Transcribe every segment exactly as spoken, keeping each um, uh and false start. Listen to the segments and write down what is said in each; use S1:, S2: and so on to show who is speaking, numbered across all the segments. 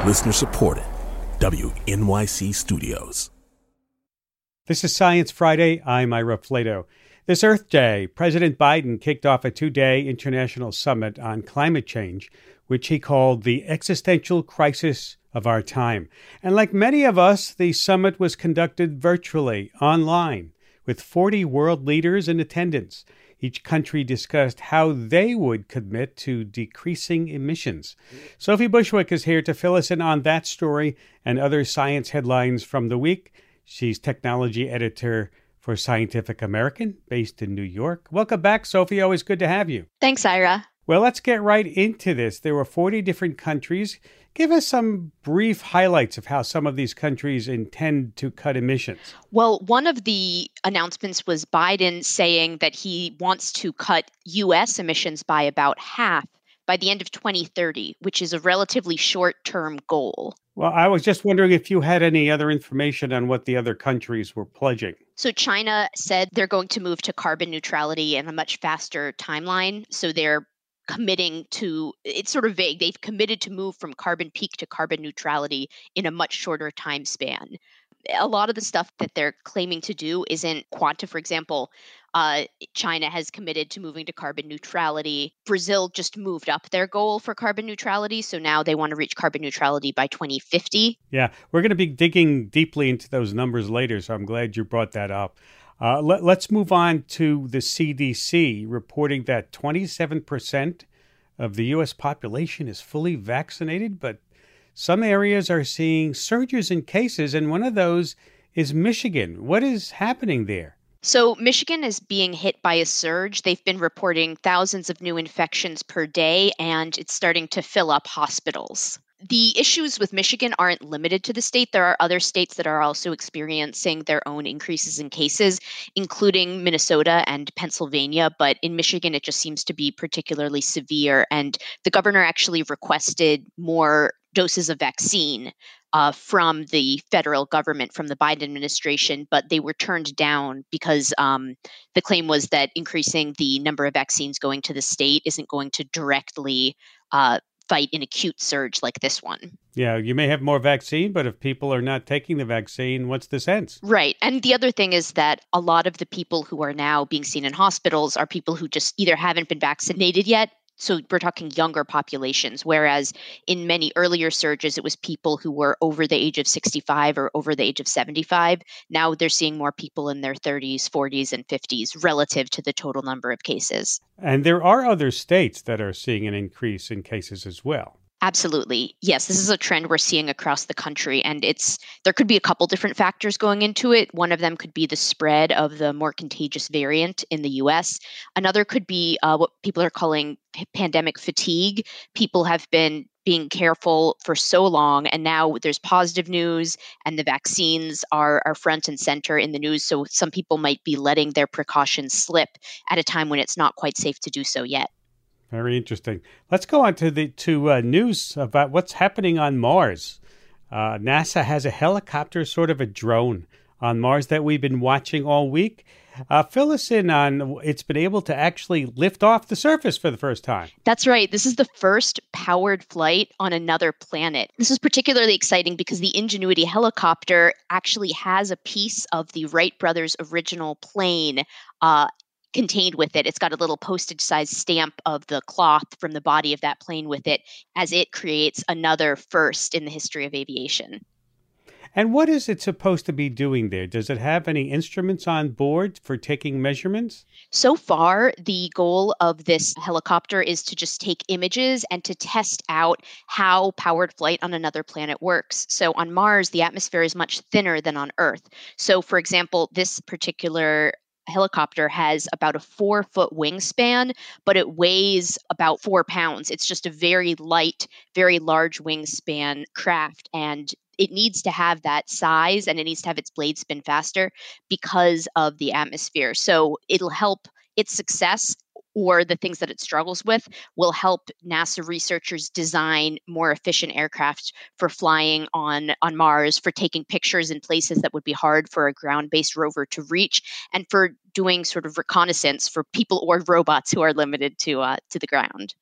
S1: Listener supported. W N Y C Studios.
S2: This is Science Friday. I'm Ira Flato. This Earth Day, President Biden kicked off a two-day international summit on climate change, which he called the existential crisis of our time. And like many of us, the summit was conducted virtually, online, with forty world leaders in attendance. Each country discussed how they would commit to decreasing emissions. Sophie Bushwick is here to fill us in on that story and other science headlines from the week. She's technology editor for Scientific American, based in New York. Welcome back, Sophie. Always good to have you.
S3: Thanks, Ira.
S2: Well, let's get right into this. There were forty different countries. Give us some brief highlights of how some of these countries intend to cut emissions.
S3: Well, one of the announcements was Biden saying that he wants to cut U S emissions by about half by the end of twenty thirty, which is a relatively short-term goal.
S2: Well, I was just wondering if you had any other information on what the other countries were pledging.
S3: So China said they're going to move to carbon neutrality in a much faster timeline. So they're committing to, it's sort of vague, they've committed to move from carbon peak to carbon neutrality in a much shorter time span. A lot of the stuff that they're claiming to do isn't quantum. For example, uh, China has committed to moving to carbon neutrality. Brazil just moved up their goal for carbon neutrality. So now they want to reach carbon neutrality by twenty fifty.
S2: Yeah, we're going to be digging deeply into those numbers later. So I'm glad you brought that up. Uh, let, let's move on to the C D C reporting that twenty-seven percent of the U S population is fully vaccinated, but some areas are seeing surges in cases, and one of those is Michigan. What is happening there?
S3: So Michigan is being hit by a surge. They've been reporting thousands of new infections per day, and it's starting to fill up hospitals. The issues with Michigan aren't limited to the state. There are other states that are also experiencing their own increases in cases, including Minnesota and Pennsylvania. But in Michigan, it just seems to be particularly severe. And the governor actually requested more doses of vaccine uh, from the federal government, from the Biden administration, but they were turned down because um, the claim was that increasing the number of vaccines going to the state isn't going to directly uh, fight an acute surge like this one.
S2: Yeah, you may have more vaccine, but if people are not taking the vaccine, what's the sense?
S3: Right. And the other thing is that a lot of the people who are now being seen in hospitals are people who just either haven't been vaccinated yet. So we're talking younger populations, whereas in many earlier surges, it was people who were over the age of sixty-five or over the age of seventy-five. Now they're seeing more people in their thirties, forties, and fifties relative to the total number of cases.
S2: And there are other states that are seeing an increase in cases as well.
S3: Absolutely. Yes, this is a trend we're seeing across the country, and it's there could be a couple different factors going into it. One of them could be the spread of the more contagious variant in the U S. Another could be uh, what people are calling p- pandemic fatigue. People have been being careful for so long, and now there's positive news, and the vaccines are, are front and center in the news. So some people might be letting their precautions slip at a time when it's not quite safe to do so yet.
S2: Very interesting. Let's go on to the to uh, news about what's happening on Mars. Uh, NASA has a helicopter, sort of a drone, on Mars that we've been watching all week. Uh, fill us in on it's been able to actually lift off the surface for the first time.
S3: That's right. This is the first powered flight on another planet. This is particularly exciting because the Ingenuity helicopter actually has a piece of the Wright brothers' original plane uh, contained with it. It's got a little postage-sized stamp of the cloth from the body of that plane with it, as it creates another first in the history of aviation.
S2: And what is it supposed to be doing there? Does it have any instruments on board for taking measurements?
S3: So far, the goal of this helicopter is to just take images and to test out how powered flight on another planet works. So on Mars, the atmosphere is much thinner than on Earth. So for example, this particular helicopter has about a four foot wingspan, but it weighs about four pounds. It's just a very light, very large wingspan craft. And it needs to have that size and it needs to have its blade spin faster because of the atmosphere. So it'll help its success, or the things that it struggles with will help NASA researchers design more efficient aircraft for flying on, on Mars, for taking pictures in places that would be hard for a ground-based rover to reach, and for doing sort of reconnaissance for people or robots who are limited to uh, to the ground.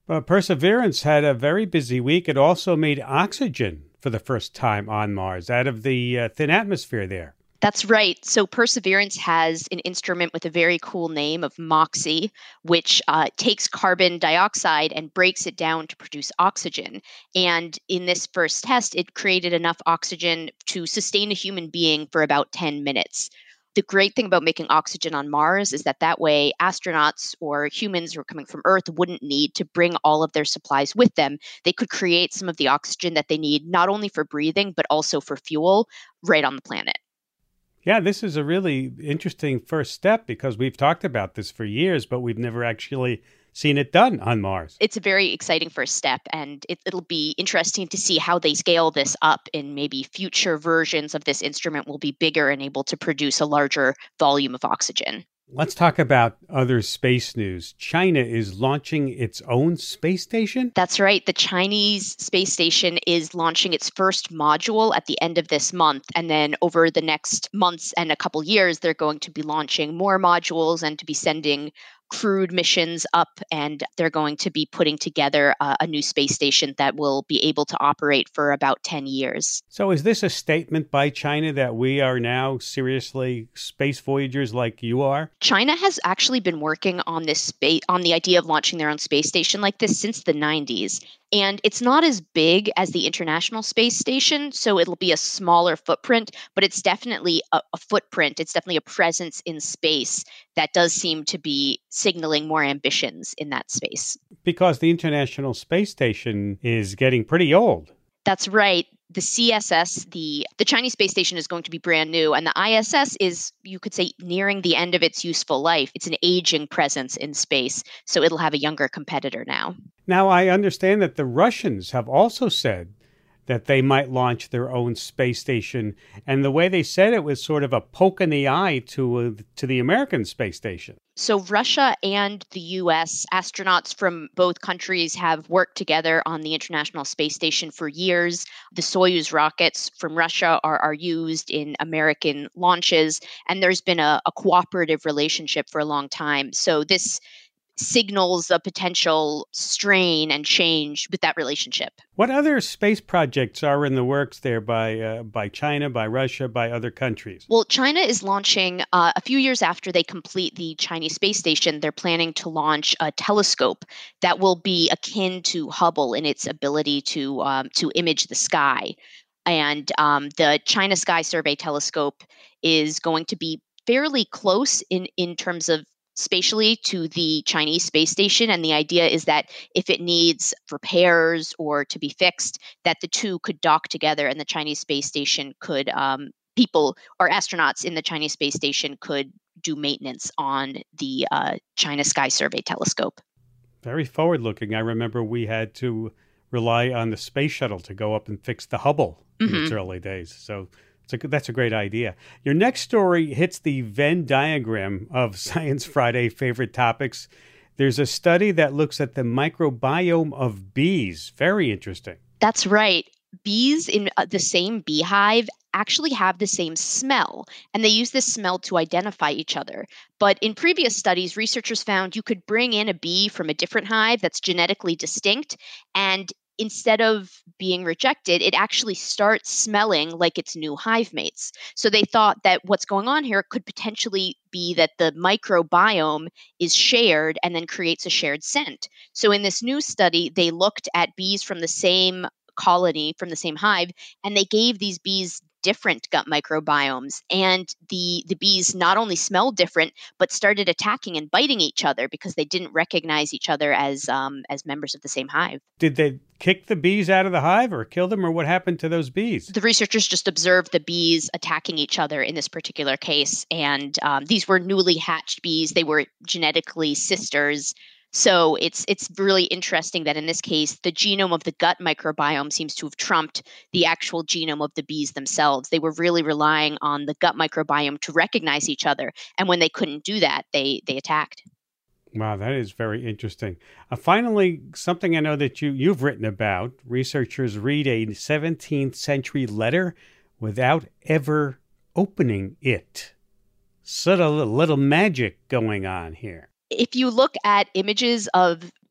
S2: Uh, Perseverance had a very busy week. It also made oxygen for the first time on Mars out of the uh, thin atmosphere there.
S3: That's right. So Perseverance has an instrument with a very cool name of MOXIE, which uh, takes carbon dioxide and breaks it down to produce oxygen. And in this first test, it created enough oxygen to sustain a human being for about ten minutes. The great thing about making oxygen on Mars is that that way astronauts or humans who are coming from Earth wouldn't need to bring all of their supplies with them. They could create some of the oxygen that they need, not only for breathing, but also for fuel right on the planet.
S2: Yeah, this is a really interesting first step because we've talked about this for years, but we've never actually seen it done on Mars.
S3: It's a very exciting first step, and it, it'll be interesting to see how they scale this up in maybe future versions of this instrument will be bigger and able to produce a larger volume of oxygen.
S2: Let's talk about other space news. China is launching its own space station?
S3: That's right. The Chinese space station is launching its first module at the end of this month. And then over the next months and a couple years, they're going to be launching more modules and to be sending crewed missions up, and they're going to be putting together a, a new space station that will be able to operate for about ten years.
S2: So is this a statement by China that we are now seriously space voyagers like you are?
S3: China has actually been working on this space, on the idea of launching their own space station like this since the nineties. And it's not as big as the International Space Station, so it'll be a smaller footprint, but it's definitely a, a footprint. It's definitely a presence in space that does seem to be signaling more ambitions in that space.
S2: Because the International Space Station is getting pretty old.
S3: That's right. The C S S, the, the Chinese space station, is going to be brand new, and the I S S is, you could say, nearing the end of its useful life. It's an aging presence in space, so it'll have a younger competitor now.
S2: Now, I understand that the Russians have also said that they might launch their own space station, and the way they said it was sort of a poke in the eye to uh, to the American space station.
S3: So Russia and the U S astronauts from both countries have worked together on the International Space Station for years. The Soyuz rockets from Russia are, are used in American launches, and there's been a, a cooperative relationship for a long time. So this signals a potential strain and change with that relationship.
S2: What other space projects are in the works there by uh, by China, by Russia, by other countries?
S3: Well, China is launching, uh, a few years after they complete the Chinese space station, they're planning to launch a telescope that will be akin to Hubble in its ability to um, to image the sky. And um, the China Sky Survey Telescope is going to be fairly close in, in terms of spatially to the Chinese space station. And the idea is that if it needs repairs or to be fixed, that the two could dock together and the Chinese space station could, um, people or astronauts in the Chinese space station could do maintenance on the uh, China Sky Survey Telescope.
S2: Very forward looking. I remember we had to rely on the space shuttle to go up and fix the Hubble mm-hmm. in its early days. So It's a, that's a great idea. Your next story hits the Venn diagram of Science Friday favorite topics. There's a study that looks at the microbiome of bees. Very interesting.
S3: That's right. Bees in the same beehive actually have the same smell, and they use this smell to identify each other. But in previous studies, researchers found you could bring in a bee from a different hive that's genetically distinct, and instead of being rejected, it actually starts smelling like its new hive mates. So they thought that what's going on here could potentially be that the microbiome is shared and then creates a shared scent. So in this new study, they looked at bees from the same colony, from the same hive, and they gave these bees different gut microbiomes. And the, the bees not only smelled different, but started attacking and biting each other because they didn't recognize each other as um, as members of the same hive.
S2: Did they kick the bees out of the hive or kill them, or what happened to those bees?
S3: The researchers just observed the bees attacking each other in this particular case. And um, these were newly hatched bees. They were genetically sisters. So it's it's really interesting that in this case, the genome of the gut microbiome seems to have trumped the actual genome of the bees themselves. They were really relying on the gut microbiome to recognize each other. And when they couldn't do that, they they attacked.
S2: Wow, that is very interesting. Uh, finally, something I know that you, you've written about. Researchers read a seventeenth century letter without ever opening it. Sort of a little magic going on here.
S3: If you look at images of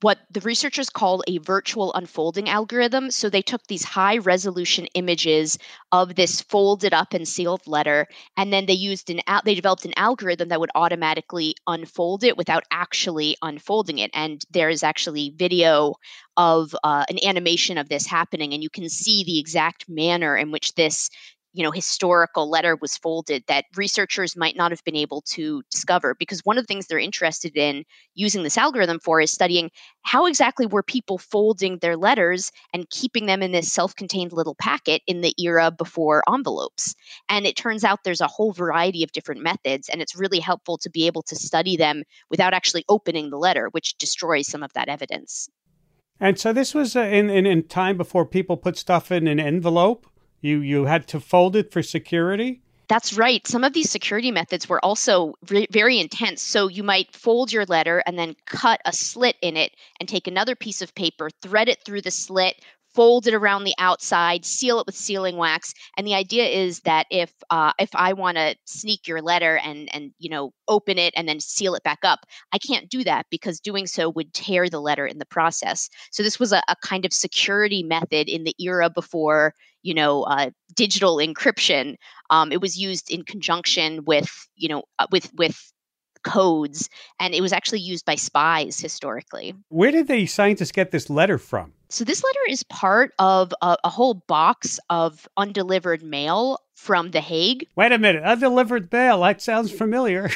S3: what the researchers called a virtual unfolding algorithm. So they took these high resolution images of this folded up and sealed letter, and then they used an al- they developed an algorithm that would automatically unfold it without actually unfolding it. And there is actually video of uh, an animation of this happening, and you can see the exact manner in which this you know, historical letter was folded that researchers might not have been able to discover. Because one of the things they're interested in using this algorithm for is studying how exactly were people folding their letters and keeping them in this self-contained little packet in the era before envelopes. And it turns out there's a whole variety of different methods, and it's really helpful to be able to study them without actually opening the letter, which destroys some of that evidence.
S2: And so this was uh, in, in, in time before people put stuff in an envelope? You you had to fold it for security?
S3: That's right. Some of these security methods were also re- very intense. So you might fold your letter and then cut a slit in it and take another piece of paper, thread it through the slit, fold it around the outside, seal it with sealing wax. And the idea is that if uh, if I want to sneak your letter and and you know open it and then seal it back up, I can't do that because doing so would tear the letter in the process. So this was a, a kind of security method in the era before you know uh, digital encryption. Um, it was used in conjunction with you know uh, with with codes, and it was actually used by spies historically.
S2: Where did the scientists get this letter from?
S3: So this letter is part of a, a whole box of undelivered mail from The Hague.
S2: Wait a minute, undelivered mail, that sounds familiar.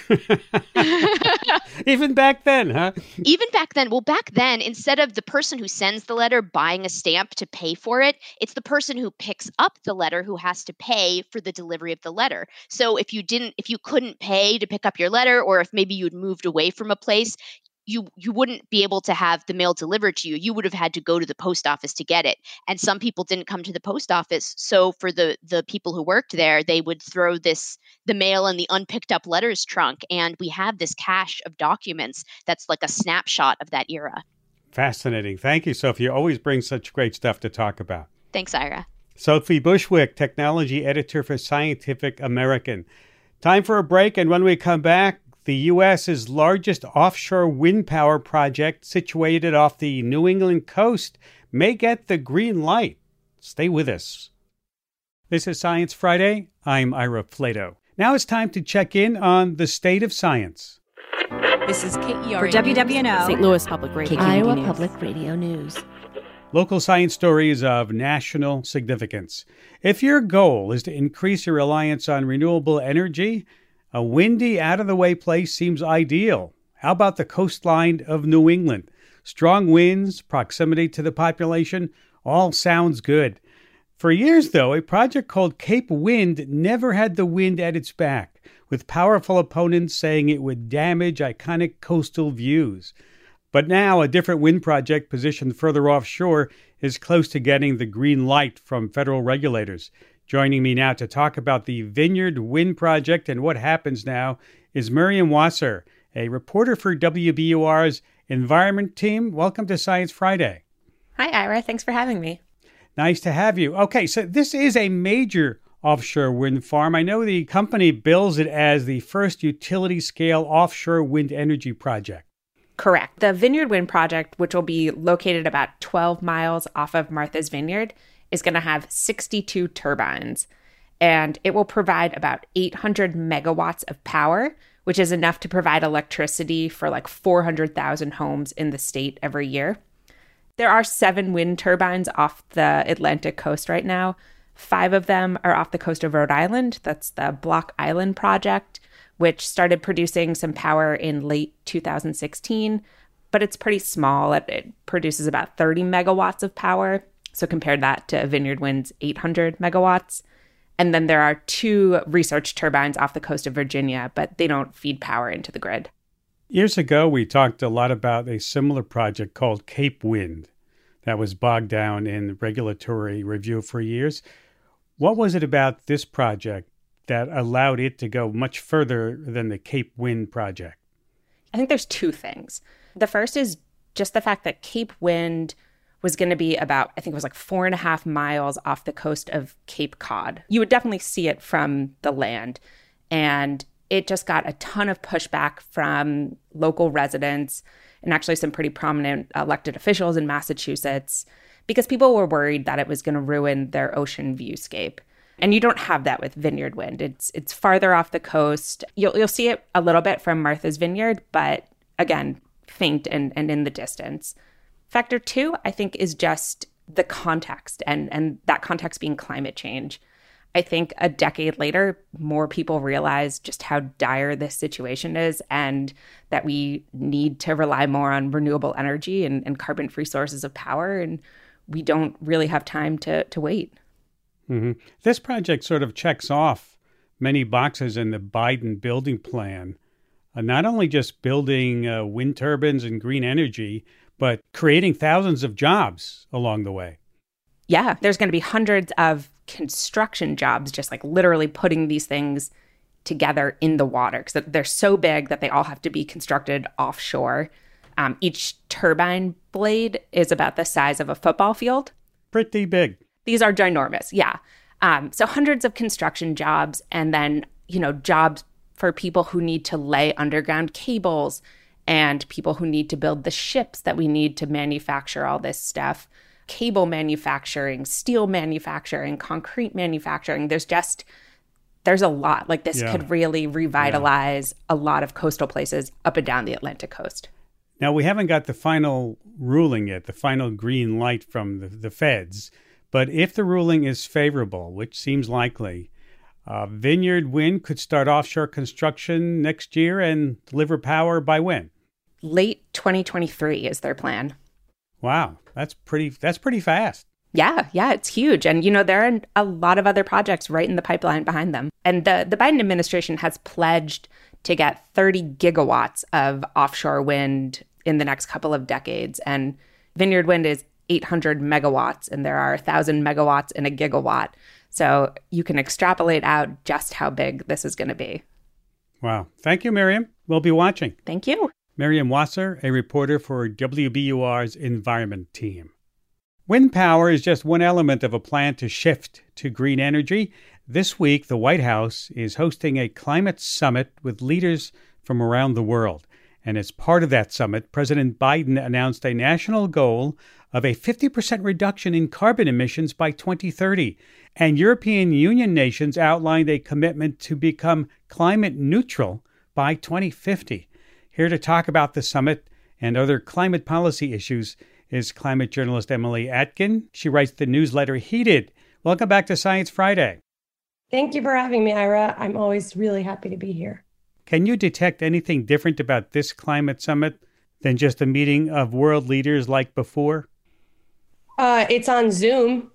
S2: Even back then, huh?
S3: Even back then, well, back then, instead of the person who sends the letter buying a stamp to pay for it, it's the person who picks up the letter who has to pay for the delivery of the letter. So if you didn't, if you couldn't pay to pick up your letter, or if maybe you'd moved away from a place, you you wouldn't be able to have the mail delivered to you. You would have had to go to the post office to get it. And some people didn't come to the post office. So for the, the people who worked there, they would throw this the mail in the unpicked up letters trunk. And we have this cache of documents that's like a snapshot of that era.
S2: Fascinating. Thank you, Sophie. You always bring such great stuff to talk about.
S3: Thanks, Ira.
S2: Sophie Bushwick, technology editor for Scientific American. Time for a break, and when we come back, the U S's largest offshore wind power project, situated off the New England coast, may get the green light. Stay with us. This is Science Friday. I'm Ira Flato. Now it's time to check in on the state of science.
S4: This is K E R
S5: for W W N O,
S4: Saint Louis Public Radio,
S5: Iowa
S4: News.
S5: Public Radio News.
S2: Local science stories of national significance. If your goal is to increase your reliance on renewable energy, a windy, out-of-the-way place seems ideal. How about the coastline of New England? Strong winds, proximity to the population, all sounds good. For years, though, a project called Cape Wind never had the wind at its back, with powerful opponents saying it would damage iconic coastal views. But now, a different wind project positioned further offshore is close to getting the green light from federal regulators. Joining me now to talk about the Vineyard Wind Project and what happens now is Miriam Wasser, a reporter for W B U R's Environment Team. Welcome to Science Friday.
S6: Hi, Ira. Thanks for having me.
S2: Nice to have you. Okay, so this is a major offshore wind farm. I know the company bills it as the first utility-scale offshore wind energy project.
S6: Correct. The Vineyard Wind Project, which will be located about twelve miles off of Martha's Vineyard, is going to have sixty-two turbines, and it will provide about eight hundred megawatts of power, which is enough to provide electricity for like four hundred thousand homes in the state every year. There are seven wind turbines off the Atlantic coast right now. Five of them are off the coast of Rhode Island. That's the Block Island project, which started producing some power in late two thousand sixteen, but it's pretty small. It, it produces about thirty megawatts of power. So compare that to Vineyard Wind's eight hundred megawatts. And then there are two research turbines off the coast of Virginia, but they don't feed power into the grid.
S2: Years ago, we talked a lot about a similar project called Cape Wind that was bogged down in regulatory review for years. What was it about this project that allowed it to go much further than the Cape Wind project?
S6: I think there's two things. The first is just the fact that Cape Wind was going to be about, I think it was like four and a half miles off the coast of Cape Cod. You would definitely see it from the land. And it just got a ton of pushback from local residents and actually some pretty prominent elected officials in Massachusetts, because people were worried that it was going to ruin their ocean viewscape. And you don't have that with Vineyard Wind. It's it's farther off the coast. You'll you'll see it a little bit from Martha's Vineyard, but again, faint and, and in the distance. Factor two, I think, is just the context, and, and that context being climate change. I think a decade later, more people realize just how dire this situation is and that we need to rely more on renewable energy and, and carbon-free sources of power, and we don't really have time to, to wait.
S2: Mm-hmm. This project sort of checks off many boxes in the Biden building plan, uh, not only just building uh, wind turbines and green energy, but creating thousands of jobs along the way.
S6: Yeah, there's going to be hundreds of construction jobs, just like literally putting these things together in the water, because they're so big that they all have to be constructed offshore. Um, each turbine blade is about the size of a football field.
S2: Pretty big.
S6: These are ginormous, yeah. Um, so hundreds of construction jobs, and then, you know, jobs for people who need to lay underground cables and people who need to build the ships that we need to manufacture all this stuff. Cable manufacturing, steel manufacturing, concrete manufacturing. There's just, there's a lot. Like this yeah. could really revitalize yeah. a lot of coastal places up and down the Atlantic coast.
S2: Now, we haven't got the final ruling yet, the final green light from the, the feds. But if the ruling is favorable, which seems likely, uh, Vineyard Wind could start offshore construction next year and deliver power by when?
S6: Late twenty twenty-three is their plan.
S2: Wow, that's pretty that's pretty fast.
S6: Yeah, yeah, it's huge. And, you know, there are a lot of other projects right in the pipeline behind them. And the, the Biden administration has pledged to get thirty gigawatts of offshore wind in the next couple of decades. And Vineyard Wind is eight hundred megawatts, and there are one thousand megawatts in a gigawatt. So you can extrapolate out just how big this is going to be.
S2: Wow. Thank you, Miriam. We'll be watching.
S6: Thank you.
S2: Miriam Wasser, a reporter for W B U R's Environment Team. Wind power is just one element of a plan to shift to green energy. This week, the White House is hosting a climate summit with leaders from around the world. And as part of that summit, President Biden announced a national goal of a fifty percent reduction in carbon emissions by twenty thirty. And European Union nations outlined a commitment to become climate neutral by twenty fifty. Here to talk about the summit and other climate policy issues is climate journalist Emily Atkin. She writes the newsletter Heated. Welcome back to Science Friday.
S5: Thank you for having me, Ira. I'm always really happy to be here.
S2: Can you detect anything different about this climate summit than just a meeting of world leaders like before?
S5: Uh, it's on Zoom.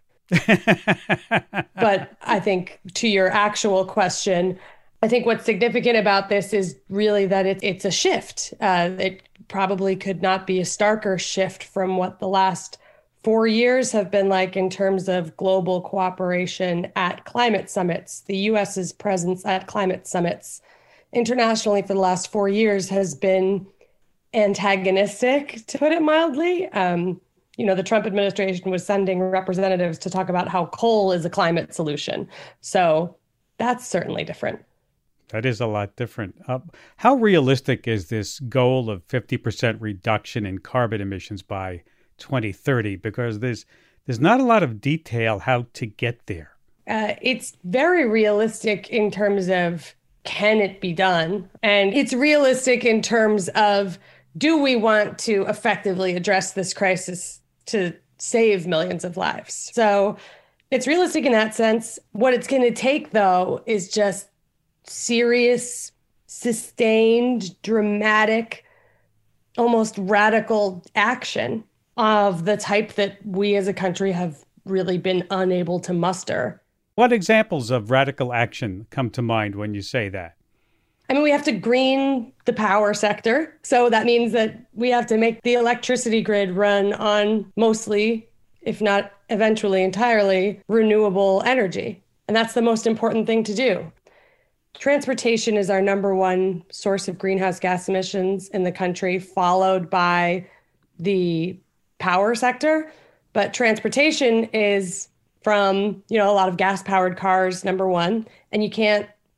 S5: But I think to your actual question, I think what's significant about this is really that it, it's a shift. Uh, it probably could not be a starker shift from what the last four years have been like in terms of global cooperation at climate summits. The U S's presence at climate summits internationally for the last four years has been antagonistic, to put it mildly. Um, you know, the Trump administration was sending representatives to talk about how coal is a climate solution. So that's certainly different.
S2: That is a lot different. Uh, how realistic is this goal of fifty percent reduction in carbon emissions by twenty thirty? Because there's there's not a lot of detail how to get there.
S5: Uh, it's very realistic in terms of can it be done? And it's realistic in terms of do we want to effectively address this crisis to save millions of lives? So it's realistic in that sense. What it's going to take, though, is just serious, sustained, dramatic, almost radical action of the type that we as a country have really been unable to muster.
S2: What examples of radical action come to mind when you say that?
S5: I mean, we have to green the power sector. So that means that we have to make the electricity grid run on mostly, if not eventually entirely, renewable energy. And that's the most important thing to do. Transportation is our number one source of greenhouse gas emissions in the country, followed by the power sector. But transportation is from, you know, a lot of gas-powered cars, number one, and you can't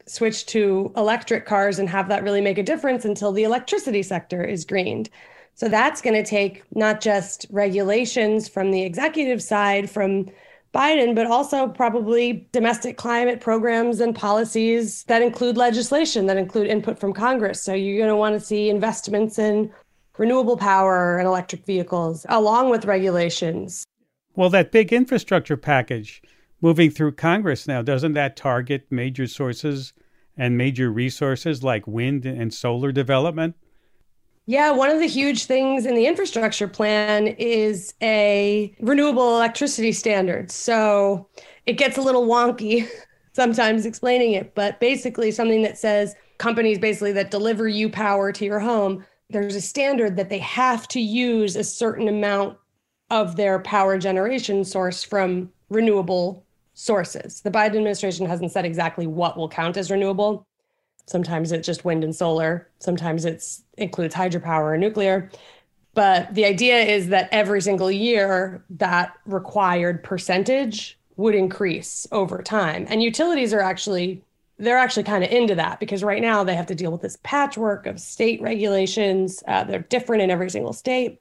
S5: switch to electric cars and have that really make a difference until the electricity sector is greened. So that's going to take not just regulations from the executive side from Biden, but also probably domestic climate programs and policies that include legislation, that include input from Congress. So you're going to want to see investments in renewable power and electric vehicles, along with regulations.
S2: Well, that big infrastructure package moving through Congress now, doesn't that target major sources and major resources like wind and solar development?
S5: Yeah, one of the huge things in the infrastructure plan is a renewable electricity standard. So it gets a little wonky sometimes explaining it, but basically something that says companies basically that deliver you power to your home, there's a standard that they have to use a certain amount of their power generation source from renewable sources. The Biden administration hasn't said exactly what will count as renewable. Sometimes it's just wind and solar. Sometimes it includes hydropower or nuclear. But the idea is that every single year, that required percentage would increase over time. And utilities are actually, they're actually kind of into that because right now they have to deal with this patchwork of state regulations. Uh, they're different in every single state.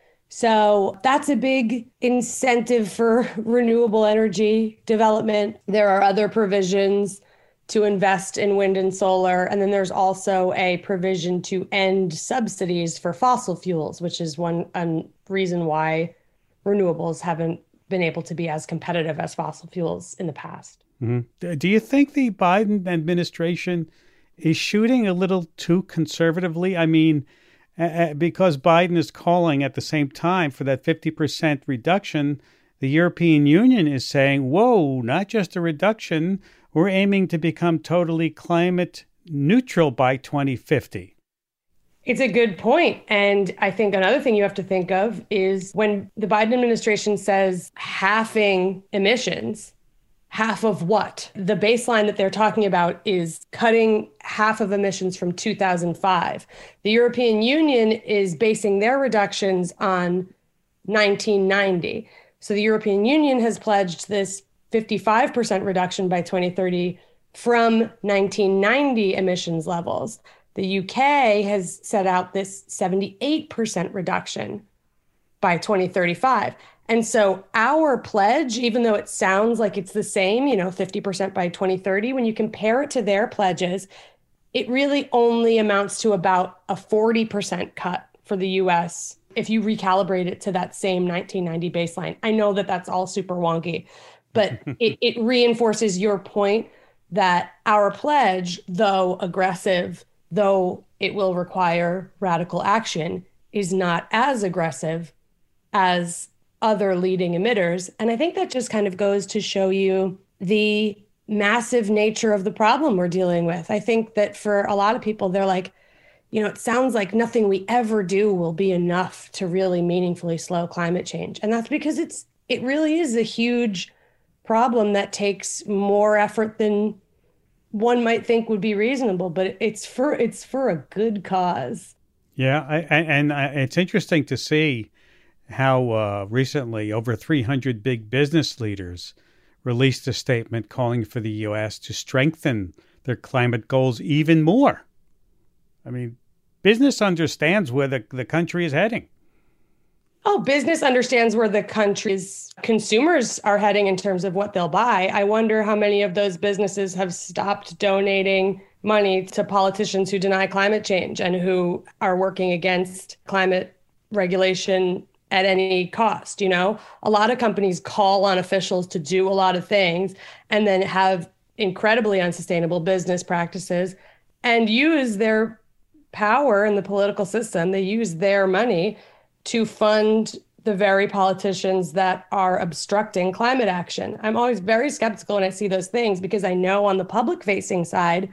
S5: So that's a big incentive for renewable energy development. There are other provisions to invest in wind and solar. And then there's also a provision to end subsidies for fossil fuels, which is one um, reason why renewables haven't been able to be as competitive as fossil fuels in the past.
S2: Mm-hmm. Do you think the Biden administration is shooting a little too conservatively? I mean, uh, because Biden is calling at the same time for that fifty percent reduction, the European Union is saying, whoa, not just a reduction, we're aiming to become totally climate neutral by twenty fifty.
S5: It's a good point. And I think another thing you have to think of is when the Biden administration says halving emissions, half of what? The baseline that they're talking about is cutting half of emissions from two thousand five. The European Union is basing their reductions on nineteen ninety. So the European Union has pledged this fifty-five percent reduction by twenty thirty from nineteen ninety emissions levels. The U K has set out this seventy-eight percent reduction by twenty thirty-five. And so our pledge, even though it sounds like it's the same, you know, fifty percent by twenty thirty, when you compare it to their pledges, it really only amounts to about a forty percent cut for the U S if you recalibrate it to that same nineteen ninety baseline. I know that that's all super wonky, but it, it reinforces your point that our pledge, though aggressive, though it will require radical action, is not as aggressive as other leading emitters. And I think that just kind of goes to show you the massive nature of the problem we're dealing with. I think that for a lot of people, they're like, you know, it sounds like nothing we ever do will be enough to really meaningfully slow climate change. And that's because it's it really is a huge problem that takes more effort than one might think would be reasonable, but it's for it's for a good cause.
S2: Yeah, I, I, and I, it's interesting to see how uh, recently over three hundred big business leaders released a statement calling for the U S to strengthen their climate goals even more. I mean, business understands where the, the country is heading.
S5: Oh, business understands where the country's consumers are heading in terms of what they'll buy. I wonder how many of those businesses have stopped donating money to politicians who deny climate change and who are working against climate regulation at any cost. You know, a lot of companies call on officials to do a lot of things and then have incredibly unsustainable business practices and use their power in the political system. They use their money to fund the very politicians that are obstructing climate action. I'm always very skeptical when I see those things because I know on the public facing side,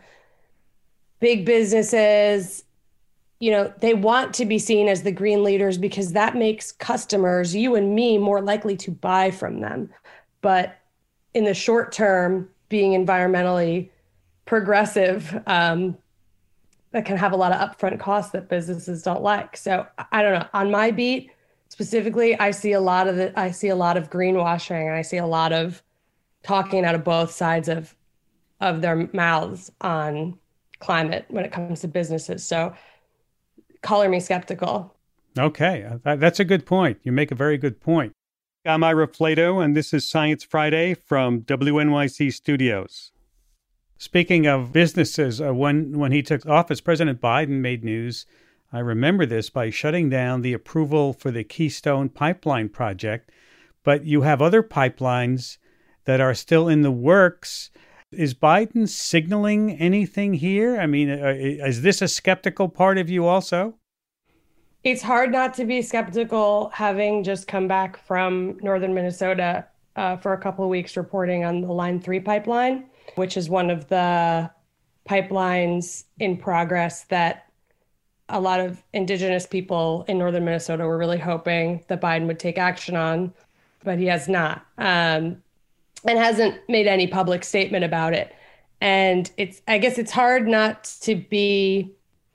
S5: big businesses, you know, they want to be seen as the green leaders because that makes customers, you and me, more likely to buy from them. But in the short term, being environmentally progressive, um, that can have a lot of upfront costs that businesses don't like. So I don't know. On my beat specifically, I see a lot of the, I see a lot of greenwashing and I see a lot of talking out of both sides of of their mouths on climate when it comes to businesses. So color me skeptical.
S2: Okay, that's a good point. You make a very good point. I'm Ira Flatow, and this is Science Friday from W N Y C Studios. Speaking of businesses, uh, when, when he took office, President Biden made news, I remember this, by shutting down the approval for the Keystone Pipeline project. But you have other pipelines that are still in the works. Is Biden signaling anything here? I mean, uh, is this a skeptical part of you also?
S5: It's hard not to be skeptical, having just come back from northern Minnesota uh, for a couple of weeks reporting on the Line three pipeline, which is one of the pipelines in progress that a lot of indigenous people in northern Minnesota were really hoping that Biden would take action on, but he has not, um, and hasn't made any public statement about it. And it's, I guess it's hard not to be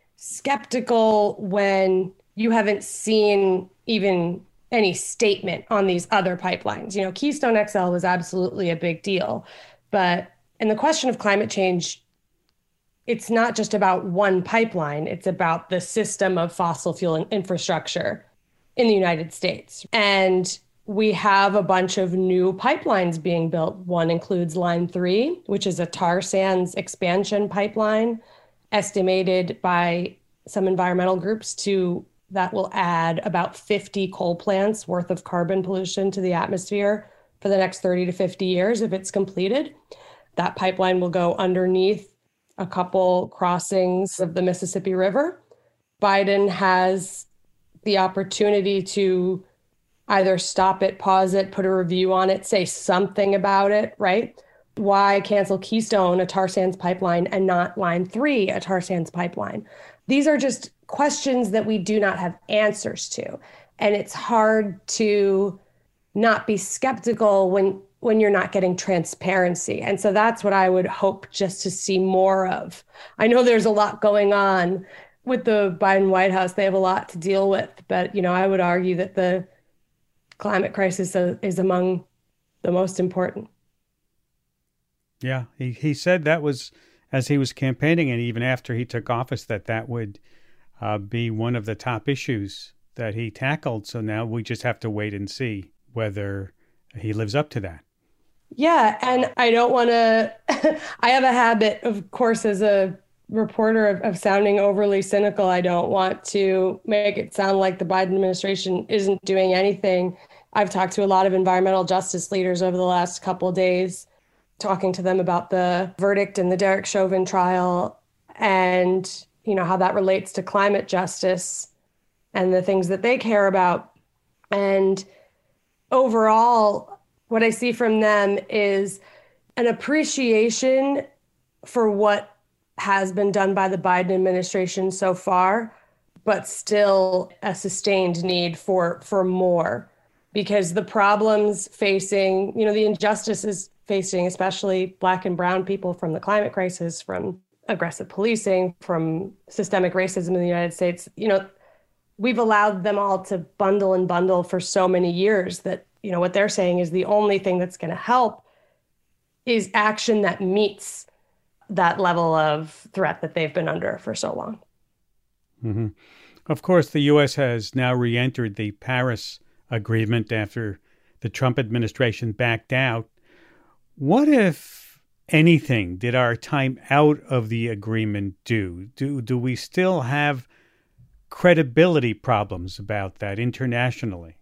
S5: skeptical when you haven't seen even any statement on these other pipelines. You know, Keystone X L was absolutely a big deal, but in the question of climate change, it's not just about one pipeline. It's about the system of fossil fuel infrastructure in the United States. And we have a bunch of new pipelines being built. One includes Line three, which is a tar sands expansion pipeline, estimated by some environmental groups to that will add about fifty coal plants worth of carbon pollution to the atmosphere for the next thirty to fifty years if it's completed. That pipeline will go underneath a couple crossings of the Mississippi River. Biden has the opportunity to either stop it, pause it, put a review on it, say something about it, right? Why cancel Keystone, a tar sands pipeline, and not Line three, a tar sands pipeline? These are just questions that we do not have answers to. And it's hard to not be skeptical when when you're not getting transparency. And so that's what I would hope just to see more of. I know there's a lot going on with the Biden White House. They have a lot to deal with, but you know, I would argue that the climate crisis is among the most important.
S2: Yeah, he, he said that was, as he was campaigning and even after he took office, that that would uh, be one of the top issues that he tackled. So now we just have to wait and see whether he lives up to that.
S5: Yeah, and I don't want to, I have a habit, of course, as a reporter of, of sounding overly cynical. I don't want to make it sound like the Biden administration isn't doing anything. I've talked to a lot of environmental justice leaders over the last couple of days, talking to them about the verdict in the Derek Chauvin trial and, you know, how that relates to climate justice and the things that they care about. And overall, what I see from them is an appreciation for what has been done by the Biden administration so far, but still a sustained need for, for more. Because the problems facing, you know, the injustices facing, especially Black and brown people from the climate crisis, from aggressive policing, from systemic racism in the United States, you know, we've allowed them all to bundle and bundle for so many years that, you know, what they're saying is the only thing that's going to help is action that meets that level of threat that they've been under for so long.
S2: Mm-hmm. Of course, the U S has now re-entered the Paris Agreement after the Trump administration backed out. What, if anything, did our time out of the agreement do? Do, do we still have credibility problems about that internationally?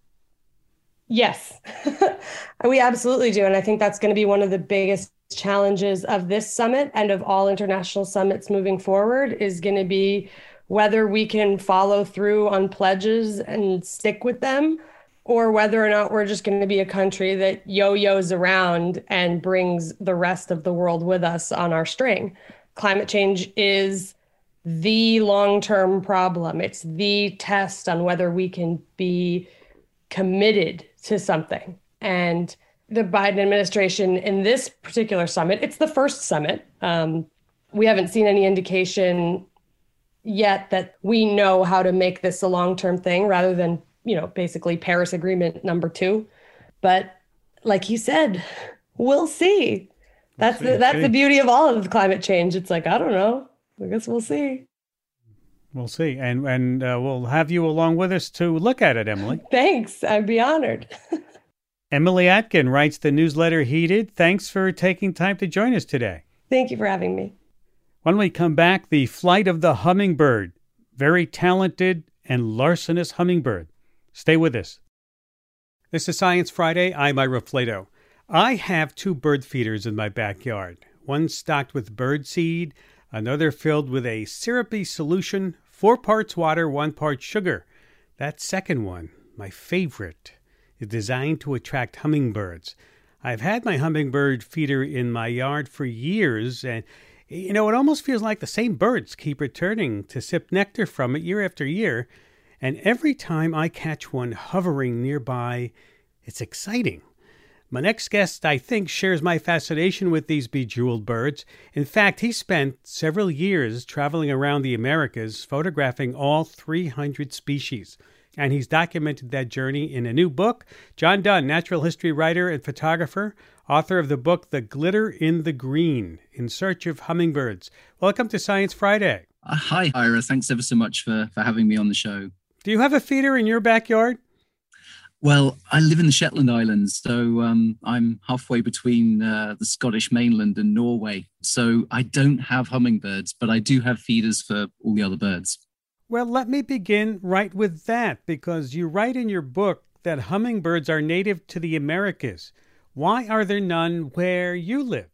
S5: Yes, we absolutely do. And I think that's going to be one of the biggest challenges of this summit and of all international summits moving forward, is going to be whether we can follow through on pledges and stick with them, or whether or not we're just going to be a country that yo-yos around and brings the rest of the world with us on our string. Climate change is the long-term problem. It's the test on whether we can be committed to something. And the Biden administration in this particular summit, it's the first summit. Um, we haven't seen any indication yet that we know how to make this a long-term thing rather than, you know, basically Paris Agreement number two. But like you said, we'll see. That's the, that's the beauty of all of climate change. It's like, I don't know. I guess we'll see.
S2: We'll see. And and uh, we'll have you along with us to look at it, Emily.
S5: Thanks. I'd be honored.
S2: Emily Atkin writes the newsletter Heated. Thanks for taking time to join us today.
S5: Thank you for having me.
S2: When we come back, the flight of the hummingbird. Very talented and larcenous hummingbird. Stay with us. This is Science Friday. I'm Ira Flato. I have two bird feeders in my backyard. One stocked with bird seed, another filled with a syrupy solution, four parts water, one part sugar. That second one, my favorite, is designed to attract hummingbirds. I've had my hummingbird feeder in my yard for years, and you know, it almost feels like the same birds keep returning to sip nectar from it year after year. And every time I catch one hovering nearby, it's exciting. My next guest, I think, shares my fascination with these bejeweled birds. In fact, he spent several years traveling around the Americas, photographing all three hundred species. And he's documented that journey in a new book. John Dunn, natural history writer and photographer, author of the book The Glitter in the Green, In Search of Hummingbirds. Welcome to Science Friday.
S7: Uh, hi, Ira. Thanks ever so much for, for having me on the show.
S2: Do you have a feeder in your backyard?
S7: Well, I live in the Shetland Islands, so um, I'm halfway between uh, the Scottish mainland and Norway. So I don't have hummingbirds, but I do have feeders for all the other birds.
S2: Well, let me begin right with that, because you write in your book that hummingbirds are native to the Americas. Why are there none where you live?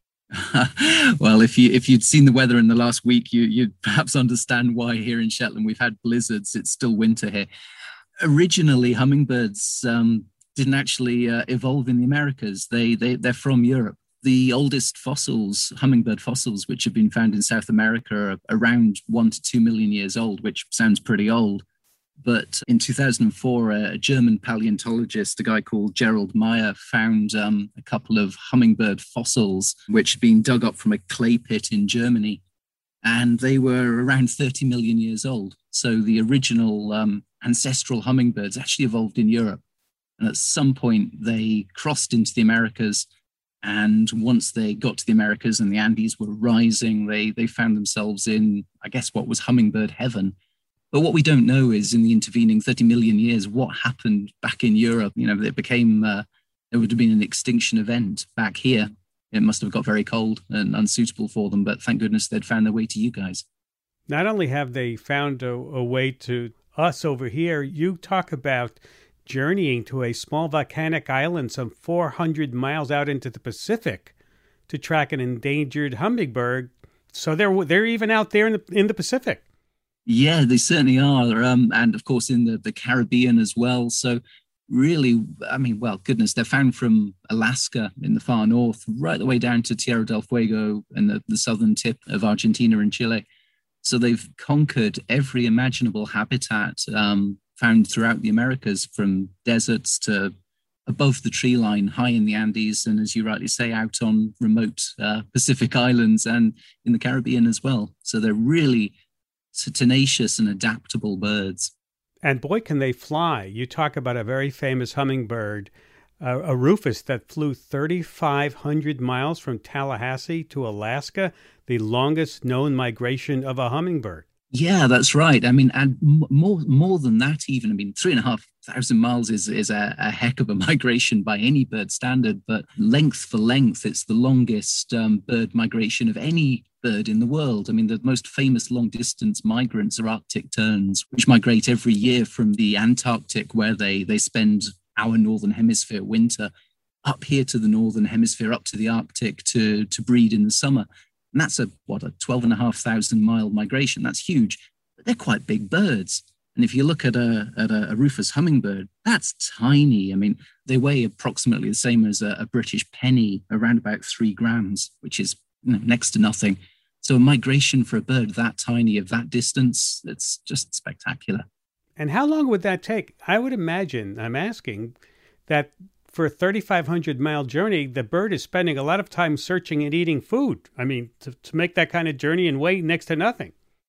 S7: Well, if you if you'd seen the weather in the last week, you, you'd perhaps understand why here in Shetland we've had blizzards. It's still winter here. Originally, hummingbirds um, didn't actually uh, evolve in the Americas. They, they, they're from Europe. The oldest fossils, hummingbird fossils, which have been found in South America are around one to two million years old, which sounds pretty old. But in two thousand four, a German paleontologist, a guy called Gerald Meyer, found um, a couple of hummingbird fossils, which had been dug up from a clay pit in Germany. And they were around thirty million years old. So the original um, ancestral hummingbirds actually evolved in Europe. And at some point, they crossed into the Americas. And once they got to the Americas and the Andes were rising, they, they found themselves in, I guess, what was hummingbird heaven. But what we don't know is in the intervening thirty million years, what happened back in Europe. You know, it became, uh, there would have been an extinction event back here. It must have got very cold and unsuitable for them, but thank goodness they'd found their way to you guys.
S2: Not only have they found a, a way to us over here, you talk about journeying to a small volcanic island some four hundred miles out into the Pacific to track an endangered hummingbird. So they're they're even out there in the in the Pacific.
S7: Yeah, they certainly are. Um, and of course, in the, the Caribbean as well. So really, I mean, well, goodness, they're found from Alaska in the far north, right the way down to Tierra del Fuego and the, the southern tip of Argentina and Chile. So they've conquered every imaginable habitat um, found throughout the Americas, from deserts to above the tree line, high in the Andes, and as you rightly say, out on remote uh, Pacific islands and in the Caribbean as well. So they're really tenacious and adaptable birds.
S2: And boy, can they fly. You talk about a very famous hummingbird, uh, a rufous that flew thirty-five hundred miles from Tallahassee to Alaska, the longest known migration of a hummingbird.
S7: Yeah, that's right. I mean, and more more than that even. I mean, three and a half thousand miles is, is a, a heck of a migration by any bird standard, but length for length, it's the longest um, bird migration of any bird in the world. I mean, the most famous long-distance migrants are Arctic terns, which migrate every year from the Antarctic, where they, they spend our northern hemisphere winter, up here to the northern hemisphere, up to the Arctic to, to breed in the summer. And that's a, what, a twelve and a half thousand mile migration. That's huge, but they're quite big birds. And if you look at a, at a, a rufous hummingbird, that's tiny. I mean, they weigh approximately the same as a, a British penny, around about three grams, which is, you know, next to nothing. So a migration for a bird that tiny of that distance, it's just spectacular.
S2: And how long would that take? I would imagine, I'm asking, that for a thirty-five hundred mile journey, the bird is spending a lot of time searching and eating food. I mean, to, to make that kind of journey and weigh next to nothing.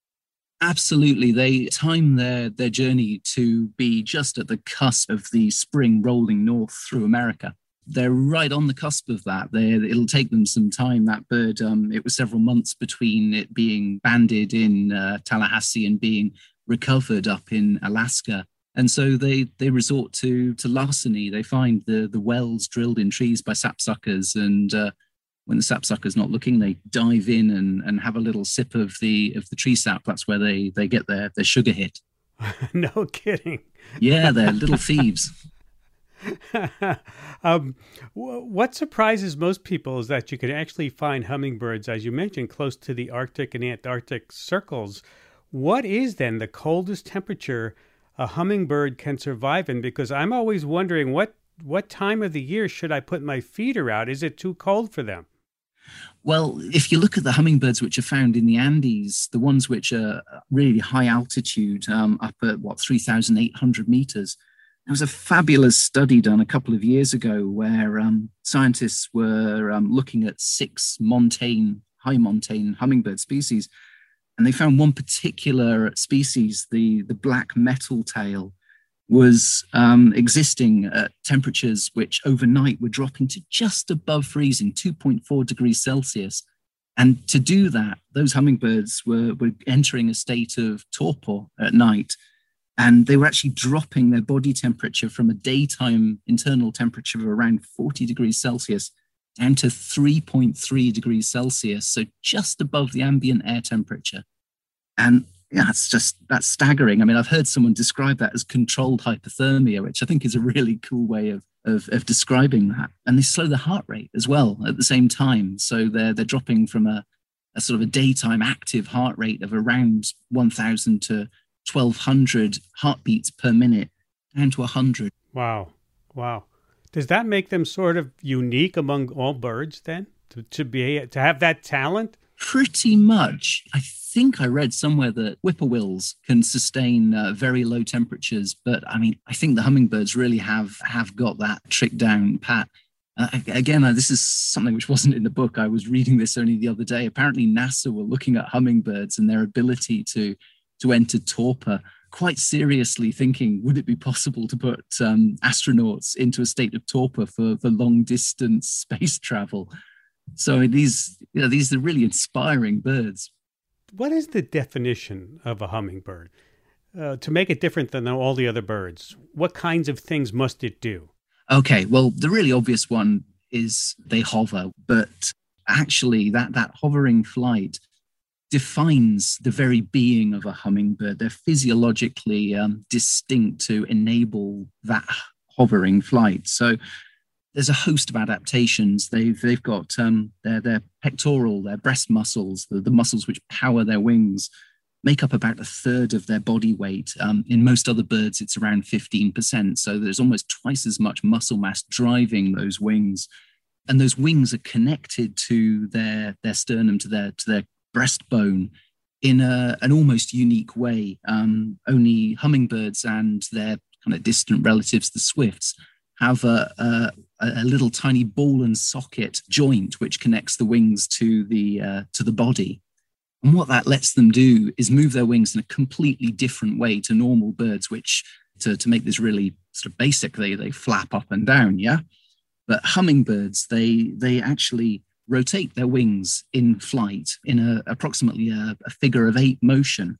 S7: Absolutely. They time their, their journey to be just at the cusp of the spring rolling north through America. they're right on the cusp of that. They, it'll take them some time. That bird, um, it was several months between it being banded in uh, Tallahassee and being recovered up in Alaska. And so they they resort to to larceny. They find the the wells drilled in trees by sapsuckers, and uh, when the sapsucker's not looking, they dive in and, and have a little sip of the of the tree sap. That's where they they get their their sugar hit.
S2: No kidding.
S7: Yeah, they're little thieves.
S2: um, what surprises most people is that you can actually find hummingbirds, as you mentioned, close to the Arctic and Antarctic circles. What is then the coldest temperature a hummingbird can survive in? Because I'm always wondering what what time of the year should I put my feeder out? Is it too cold for them?
S7: Well, if you look at the hummingbirds which are found in the Andes, the ones which are really high altitude, um, up at what three thousand eight hundred meters, there was a fabulous study done a couple of years ago where um, scientists were um, looking at six montane, high montane hummingbird species. And they found one particular species, the, the black metal tail, was um, existing at temperatures which overnight were dropping to just above freezing, two point four degrees Celsius. And to do that, those hummingbirds were, were entering a state of torpor at night. And they were actually dropping their body temperature from a daytime internal temperature of around forty degrees Celsius down to three point three degrees Celsius, so just above the ambient air temperature. And yeah, it's just, that's staggering. I mean, I've heard someone describe that as controlled hypothermia, which I think is a really cool way of, of, of describing that. And they slow the heart rate as well at the same time. So they're, they're dropping from a, a sort of a daytime active heart rate of around one thousand to twelve hundred heartbeats per minute down to one hundred.
S2: Wow. Wow. Does that make them sort of unique among all birds then, to, to be to have that talent?
S7: Pretty much. I think I read somewhere that whippoorwills can sustain uh, very low temperatures, but I mean, I think the hummingbirds really have have got that trick down pat. Uh, again, uh, this is something which wasn't in the book. I was reading this only the other day. Apparently, NASA were looking at hummingbirds and their ability to to enter torpor, quite seriously thinking, would it be possible to put um, astronauts into a state of torpor for, for long-distance space travel? So these, you know, these are really inspiring birds.
S2: What is the definition of a hummingbird? Uh, to make it different than all the other birds, what kinds of things must it do?
S7: Okay, well, the really obvious one is they hover, but actually that, that hovering flight defines the very being of a hummingbird. They're physiologically um, distinct to enable that hovering flight. So there's a host of adaptations. They've they've got um, their their pectoral, their breast muscles, the, the muscles which power their wings, make up about a third of their body weight. Um, in most other birds, it's around fifteen percent. So there's almost twice as much muscle mass driving those wings, and those wings are connected to their their sternum, to their to their breastbone in a, an almost unique way. Um, only hummingbirds and their kind of distant relatives, the swifts, have a, a, a little tiny ball and socket joint which connects the wings to the uh, to the body. And what that lets them do is move their wings in a completely different way to normal birds, which, to, to make this really sort of basic, they, they flap up and down, yeah? But hummingbirds, they they actually rotate their wings in flight in a approximately a, a figure of eight motion.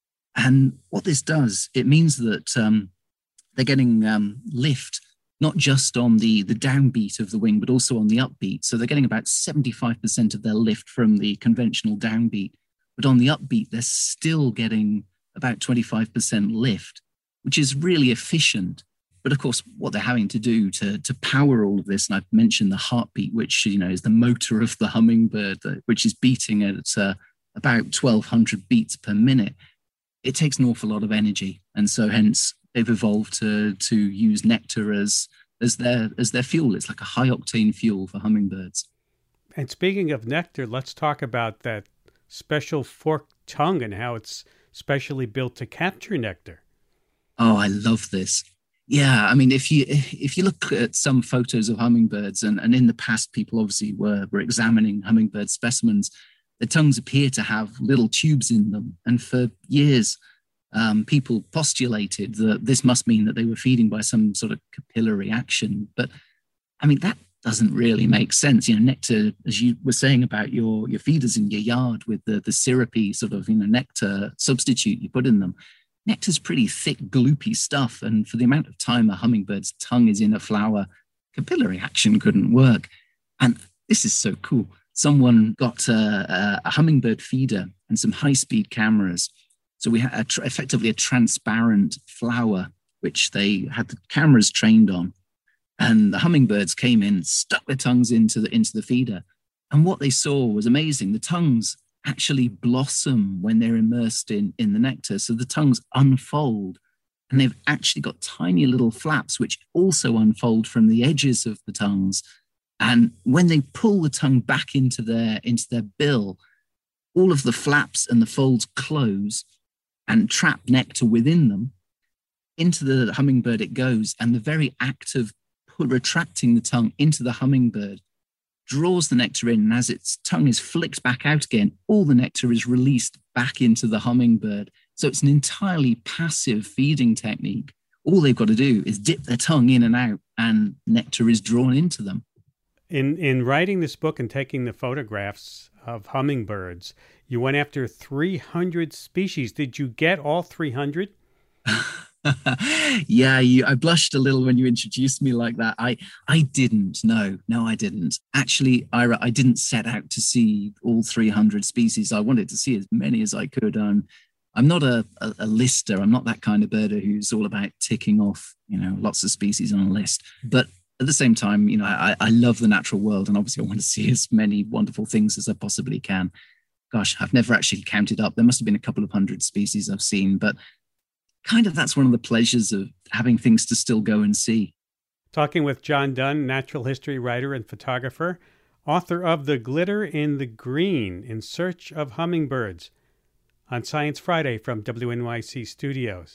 S7: And what this does, it means that um, they're getting um, lift, not just on the, the downbeat of the wing, but also on the upbeat. So they're getting about seventy-five percent of their lift from the conventional downbeat. But on the upbeat, they're still getting about twenty-five percent lift, which is really efficient. But of course, what they're having to do to, to power all of this, and I've mentioned the heartbeat, which, you know, is the motor of the hummingbird, which is beating at uh, about twelve hundred beats per minute. It takes an awful lot of energy. And so hence they've evolved to, to use nectar as, as their, as their fuel. It's like a high octane fuel for hummingbirds.
S2: And speaking of nectar, let's talk about that special forked tongue and how it's specially built to capture nectar.
S7: Oh, I love this. Yeah, I mean, if you if you look at some photos of hummingbirds, and, and in the past, people obviously were, were examining hummingbird specimens, their tongues appear to have little tubes in them. And for years, um, people postulated that this must mean that they were feeding by some sort of capillary action. But I mean, that doesn't really make sense. You know, nectar, as you were saying about your, your feeders in your yard with the, the syrupy sort of, you know, nectar substitute you put in them. Nectar's pretty thick, gloopy stuff. And for the amount of time a hummingbird's tongue is in a flower, capillary action couldn't work. And this is so cool. Someone got a, a hummingbird feeder and some high-speed cameras. So we had a tr- effectively a transparent flower, which they had the cameras trained on. And the hummingbirds came in, stuck their tongues into the into the feeder. And what they saw was amazing. The tongues actually blossom when they're immersed in, in the nectar. So the tongues unfold. And they've actually got tiny little flaps, which also unfold from the edges of the tongues. And when they pull the tongue back into their, into their bill, all of the flaps and the folds close and trap nectar within them. Into the hummingbird it goes. And the very act of retracting the tongue into the hummingbird draws the nectar in, and as its tongue is flicked back out again, all the nectar is released back into the hummingbird. So it's an entirely passive feeding technique. All they've got to do is dip their tongue in and out, and nectar is drawn into them.
S2: In in writing this book and taking the photographs of hummingbirds, you went after three hundred species. Did you get all three hundred?
S7: yeah, you, I blushed a little when you introduced me like that. I, I didn't. No, no, I didn't. Actually, Ira, I didn't set out to see all three hundred species. I wanted to see as many as I could. Um, I'm not a, a, a lister. I'm not that kind of birder who's all about ticking off, you know, lots of species on a list. But at the same time, you know, I, I love the natural world, and obviously I want to see as many wonderful things as I possibly can. Gosh, I've never actually counted up. There must have been a couple of hundred species I've seen, but kind of that's one of the pleasures of having things to still go and see.
S2: Talking with John Dunn, natural history writer and photographer, author of The Glitter in the Green, In Search of Hummingbirds, on Science Friday from W N Y C Studios.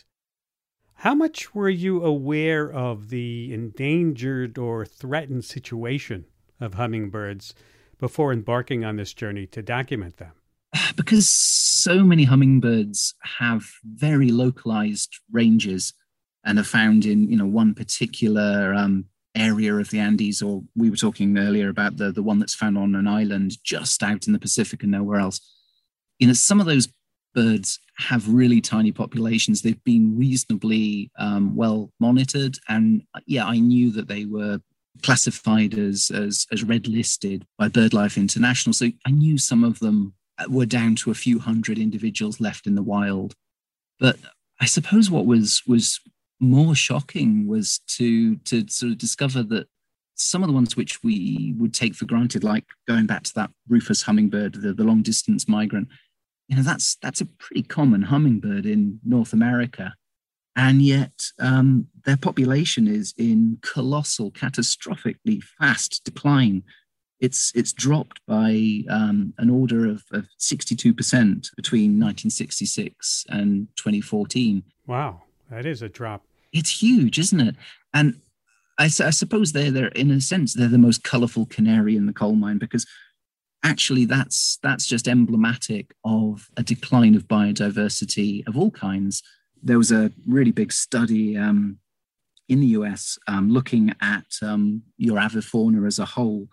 S2: How much were you aware of the endangered or threatened situation of hummingbirds before embarking on this journey to document them?
S7: Because so many hummingbirds have very localized ranges and are found in, you know, one particular um, area of the Andes, or we were talking earlier about the, the one that's found on an island just out in the Pacific and nowhere else. You know, some of those birds have really tiny populations. They've been reasonably um, well monitored. And yeah, I knew that they were classified as, as, as red listed by BirdLife International. So I knew some of them were down to a few hundred individuals left in the wild. But I suppose what was was more shocking was to to sort of discover that some of the ones which we would take for granted, like going back to that rufous hummingbird, the, the long distance migrant, you know, that's that's a pretty common hummingbird in North America. And yet um, their population is in colossal, catastrophically fast decline. It's it's dropped by um, an order of, of sixty-two percent between nineteen sixty-six and twenty fourteen.
S2: Wow, that is a drop.
S7: It's huge, isn't it? And I, I suppose they're, they're, in a sense, they're the most colorful canary in the coal mine, because actually that's that's just emblematic of a decline of biodiversity of all kinds. There was a really big study um, in the U S um, looking at um, your avifauna as a whole.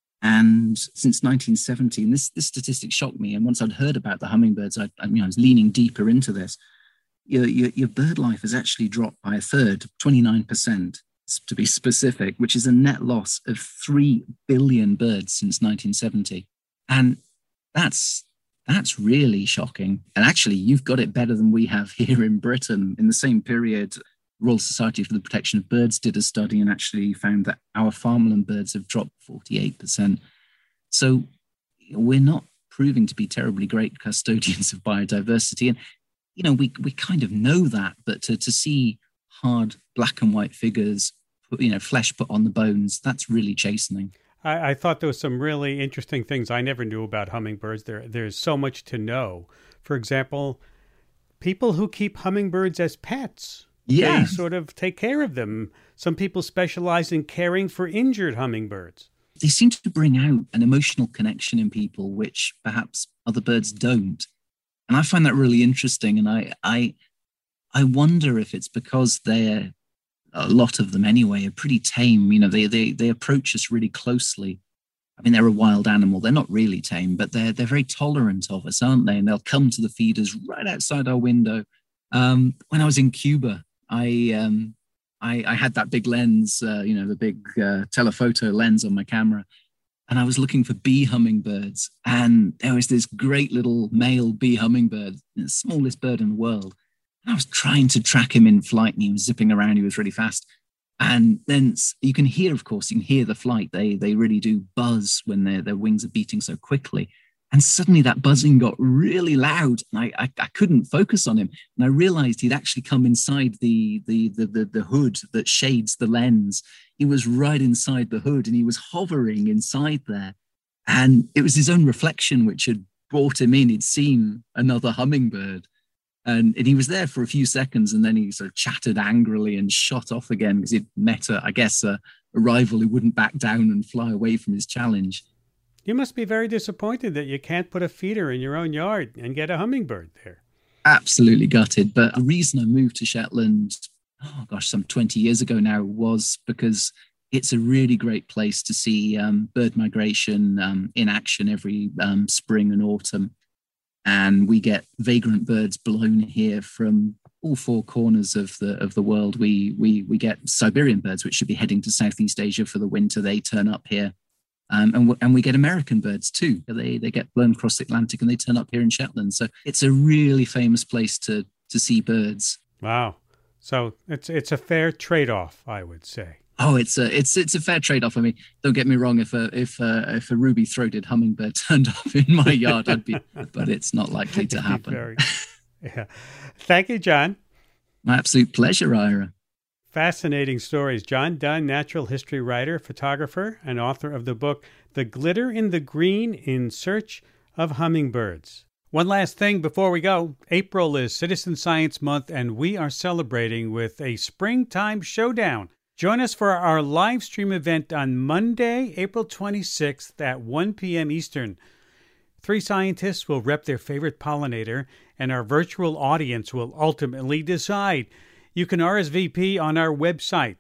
S7: And since nineteen seventy, and this, this statistic shocked me. And once I'd heard about the hummingbirds, I, I, mean, I was leaning deeper into this. Your, your, your bird life has actually dropped by a third, twenty-nine percent to be specific, which is a net loss of three billion birds since nineteen seventy. And that's, that's really shocking. And actually, you've got it better than we have here in Britain. In the same period, Royal Society for the Protection of Birds did a study and actually found that our farmland birds have dropped forty-eight percent. So we're not proving to be terribly great custodians of biodiversity. And, you know, we we kind of know that, but to, to see hard black and white figures, you know, flesh put on the bones, that's really chastening.
S2: I, I thought there was some really interesting things I never knew about hummingbirds. There, there's so much to know. For example, people who keep hummingbirds as pets.
S7: Yeah.
S2: They sort of take care of them. Some people specialize in caring for injured hummingbirds.
S7: They seem to bring out an emotional connection in people, which perhaps other birds don't. And I find that really interesting. And I I, I wonder if it's because they're a lot of them anyway, are pretty tame. You know, they they they approach us really closely. I mean, they're a wild animal. They're not really tame, but they're they're very tolerant of us, aren't they? And they'll come to the feeders right outside our window. Um, when I was in Cuba, I um, I, I had that big lens, uh, you know, the big uh, telephoto lens on my camera, and I was looking for bee hummingbirds. And there was this great little male bee hummingbird, the smallest bird in the world. And I was trying to track him in flight, and he was zipping around. He was really fast. And then you can hear, of course, you can hear the flight. They they really do buzz when their their wings are beating so quickly. And suddenly that buzzing got really loud, and I, I, I couldn't focus on him. And I realized he'd actually come inside the, the, the, the, the hood that shades the lens. He was right inside the hood, and he was hovering inside there. And it was his own reflection which had brought him in. He'd seen another hummingbird. And, and he was there for a few seconds, and then he sort of chattered angrily and shot off again because he'd met, a, I guess, a, a rival who wouldn't back down and fly away from his challenge.
S2: You must be very disappointed that you can't put a feeder in your own yard and get a hummingbird there.
S7: Absolutely gutted. But the reason I moved to Shetland, oh gosh, some twenty years ago now, was because it's a really great place to see um, bird migration um, in action every um, spring and autumn. And we get vagrant birds blown here from all four corners of the of the world. We we we get Siberian birds, which should be heading to Southeast Asia for the winter. They turn up here. Um, and, w- and we get American birds too. They they get blown across the Atlantic and they turn up here in Shetland. So it's a really famous place to to see birds.
S2: Wow. So it's it's a fair trade-off, I would say.
S7: Oh, it's a it's it's a fair trade-off. I mean, don't get me wrong. If a if a, if a ruby-throated hummingbird turned up in my yard, I'd be. But it's not likely to happen.
S2: Very, yeah. Thank you, John.
S7: My absolute pleasure, Ira.
S2: Fascinating stories. John Dunn, natural history writer, photographer, and author of the book The Glitter in the Green in Search of Hummingbirds. One last thing before we go. April is Citizen Science Month, and we are celebrating with a springtime showdown. Join us for our live stream event on Monday, April twenty-sixth at one p.m. Eastern. Three scientists will rep their favorite pollinator, and our virtual audience will ultimately decide. You can R S V P on our website,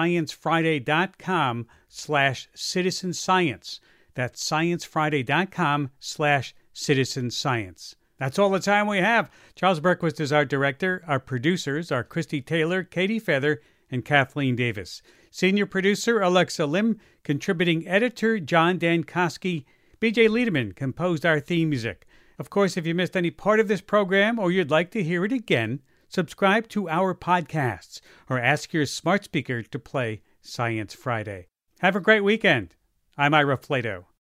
S2: sciencefriday.com slash citizen science. That's sciencefriday.com slash citizen science. That's all the time we have. Charles Berquist is our director. Our producers are Christy Taylor, Katie Feather, and Kathleen Davis. Senior producer Alexa Lim, contributing editor John Dankosky. B J Liederman composed our theme music. Of course, if you missed any part of this program or you'd like to hear it again, subscribe to our podcasts or ask your smart speaker to play Science Friday. Have a great weekend. I'm Ira Flato.